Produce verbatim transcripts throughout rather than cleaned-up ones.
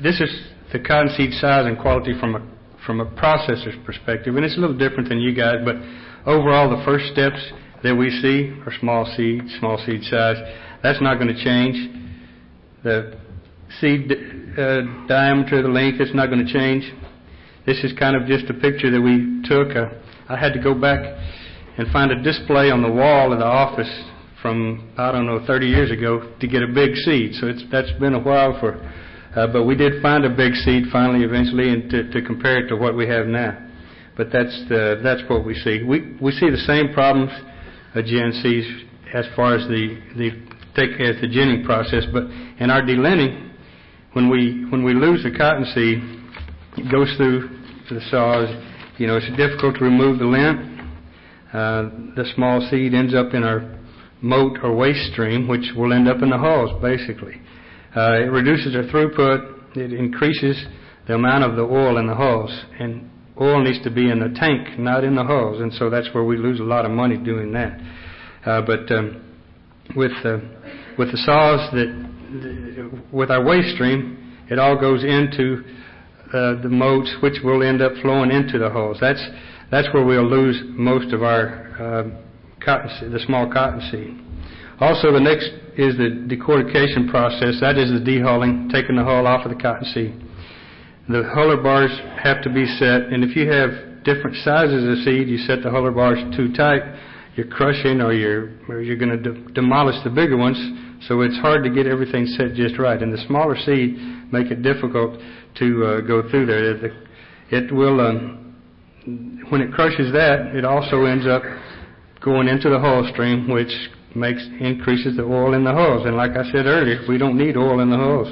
this is the cottonseed size and quality from a from a processor's perspective, and it's a little different than you guys, but overall the first steps that we see are small seed, small seed size. That's not going to change. The seed uh, diameter, the length, it's not going to change. This is kind of just a picture that we took. Uh, I had to go back and find a display on the wall of the office from, I don't know, thirty years ago to get a big seed. So it's, that's been a while for, uh, but we did find a big seed finally, eventually, and to, to compare it to what we have now. But that's the, that's what we see. We we see the same problems a gen sees as far as the the take as the ginning process. But in our delinting, when we when we lose the cotton seed, it goes through the saws. You know, it's difficult to remove the lint. Uh, the small seed ends up in our moat or waste stream, which will end up in the hulls, basically. Uh, it reduces our throughput. It increases the amount of the oil in the hulls. And oil needs to be in the tank, not in the hulls. And so that's where we lose a lot of money doing that. Uh, but um, with, uh, with the saws, that with our waste stream, it all goes into uh, the moats, which will end up flowing into the hulls. That's, that's where we'll lose most of our uh, cotton, the small cotton seed. Also, the next is the decortication process. That is the dehulling, taking the hull off of the cotton seed. The huller bars have to be set, and if you have different sizes of seed, you set the huller bars too tight, you're crushing or you're, or you're going to de- demolish the bigger ones, so it's hard to get everything set just right. And the smaller seed make it difficult to uh, go through there. It, it will, um, when it crushes that, it also ends up going into the hull stream, which makes increases the oil in the hulls. And like I said earlier, we don't need oil in the hulls.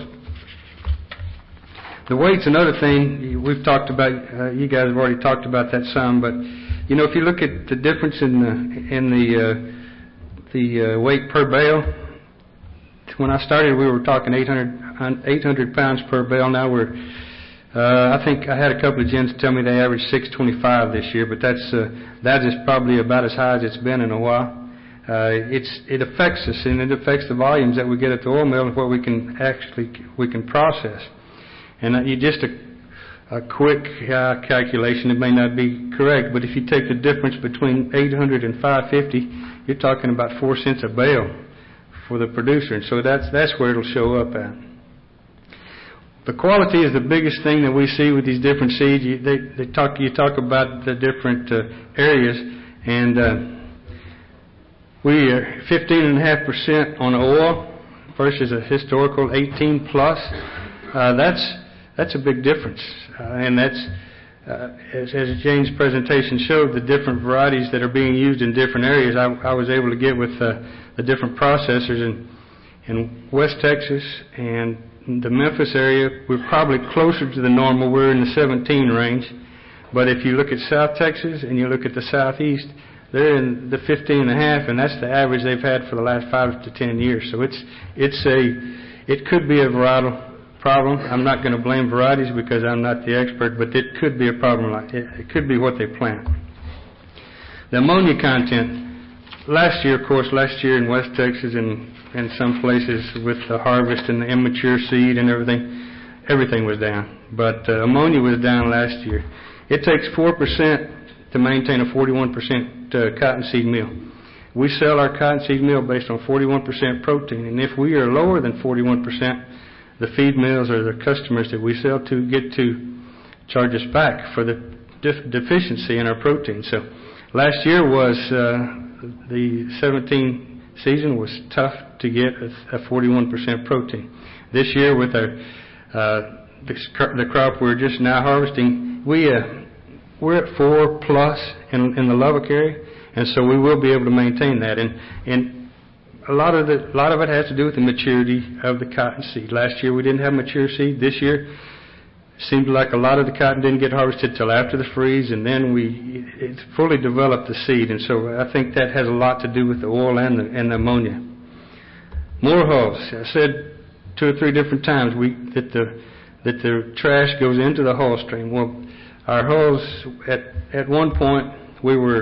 The weight's another thing we've talked about. Uh, you guys have already talked about that some, but you know, if you look at the difference in the in the uh, the uh, weight per bale, when I started, we were talking eight hundred pounds per bale. Now we're, uh, I think I had a couple of gins tell me they average six twenty-five this year, but that's uh, that is probably about as high as it's been in a while. Uh, it's it affects us, and it affects the volumes that we get at the oil mill and what we can actually we can process. And uh, you just a, a quick uh, calculation, it may not be correct, but if you take the difference between eight hundred and five fifty, you're talking about four cents a bale for the producer, and so that's that's where it'll show up at. The quality is the biggest thing that we see with these different seeds. You, they, they talk you talk about the different uh, areas, and uh, we are fifteen and a half percent on oil versus a historical eighteen plus. Uh, that's that's a big difference, uh, and that's uh, as, as Jane's presentation showed, the different varieties that are being used in different areas. I, I was able to get with uh, the different processors in in West Texas and the Memphis area. We're probably closer to the normal. We're in the seventeen range, but if you look at South Texas and you look at the Southeast, they're in the fifteen and a half, and that's the average they've had for the last five to ten years. So it's it's a it could be a varietal problem. I'm not going to blame varieties because I'm not the expert, but it could be a problem. Like it, it could be what they plant. The ammonia content. Last year, of course, last year in West Texas and in some places with the harvest and the immature seed and everything, everything was down. But uh, ammonia was down last year. It takes four percent to maintain a forty-one percent uh, cottonseed meal. We sell our cottonseed meal based on forty-one percent protein, and if we are lower than forty-one percent, the feed mills or the customers that we sell to get to charge us back for the def- deficiency in our protein. So last year was, uh, the seventeen season was tough to get a, a forty-one percent protein. This year with our, uh, the, the crop we're just now harvesting, we, uh, we're at four plus in, in the Lubbock area, and so we will be able to maintain that. And, and A lot of the, a lot of it has to do with the maturity of the cotton seed. Last year we didn't have mature seed. This year it seemed like a lot of the cotton didn't get harvested till after the freeze, and then we it fully developed the seed. And so I think that has a lot to do with the oil and the, and the ammonia. More hulls. I said two or three different times we that the that the trash goes into the hull stream. Well, our hulls at at one point we were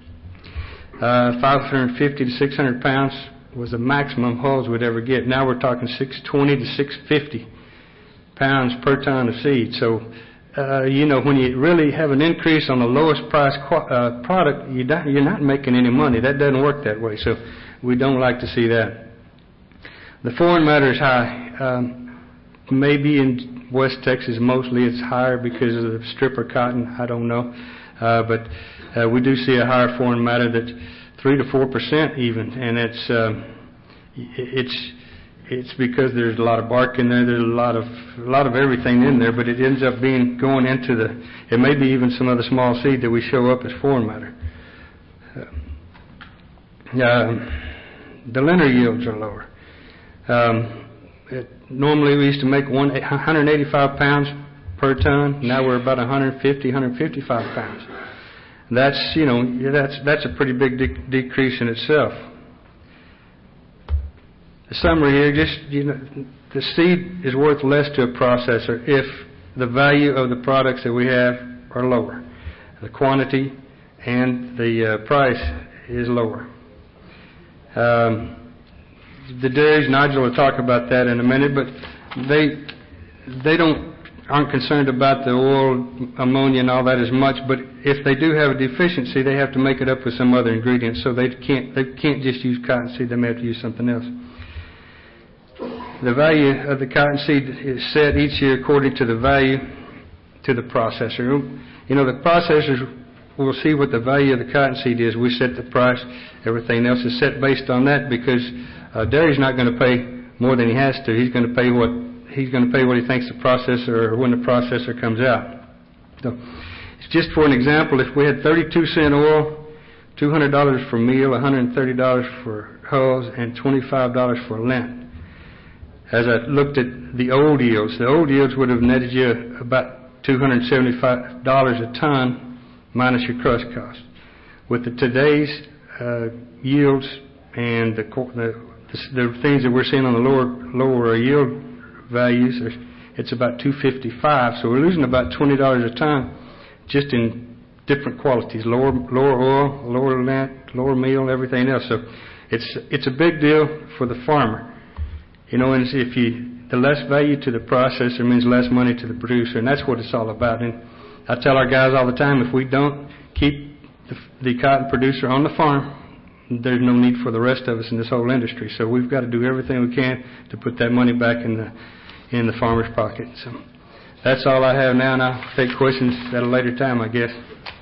uh, five hundred fifty to six hundred pounds. Was the maximum hulls we'd ever get. Now we're talking six twenty to six fifty pounds per ton of seed. So, uh, you know, when you really have an increase on the lowest price qu- uh, product, you don't, you're not making any money. That doesn't work that way. So we don't like to see that. The foreign matter is high. Um, maybe in West Texas mostly it's higher because of the stripper cotton. I don't know. Uh, but uh, we do see a higher foreign matter that's three to four percent even, and it's um, it's it's because there's a lot of bark in there. There's a lot of a lot of everything in there, but it ends up being going into the. It may be even some of the small seed that we show up as foreign matter. Uh, uh, the linter yields are lower. Um, it, normally we used to make one, one hundred eighty-five pounds per ton. Now we're about one fifty, one fifty-five pounds. That's, you know, that's that's a pretty big de- decrease in itself. The summary here, just, you know, the seed is worth less to a processor if the value of the products that we have are lower. The quantity and the uh, price is lower. Um, the dairies, Nigel will talk about that in a minute, but they they don't aren't concerned about the oil, ammonia, and all that as much. But if they do have a deficiency, they have to make it up with some other ingredients. So they can't they can't just use cottonseed. They may have to use something else. The value of the cottonseed is set each year according to the value to the processor. You know, the processors will see what the value of the cottonseed is. We set the price. Everything else is set based on that because uh, dairy's not going to pay more than he has to. He's going to pay what he's going to pay what he thinks the processor or when the processor comes out. So, it's just for an example. If we had thirty-two cent oil, two hundred dollars for meal, one hundred thirty dollars for hulls, and twenty-five dollars for lint. As I looked at the old yields, the old yields would have netted you about two hundred seventy-five dollars a ton minus your crush cost. With the today's uh, yields and the, the the things that we're seeing on the lower lower yield values, it's about two fifty-five. So we're losing about twenty dollars a ton just in different qualities: lower lower oil, lower lint, lower meal, everything else. So it's it's a big deal for the farmer. You know, and if you, the less value to the processor means less money to the producer, and that's what it's all about. And I tell our guys all the time, if we don't keep the, the cotton producer on the farm, there's no need for the rest of us in this whole industry. So we've got to do everything we can to put that money back in the in the farmer's pocket. So that's all I have now, and I'll take questions at a later time, I guess.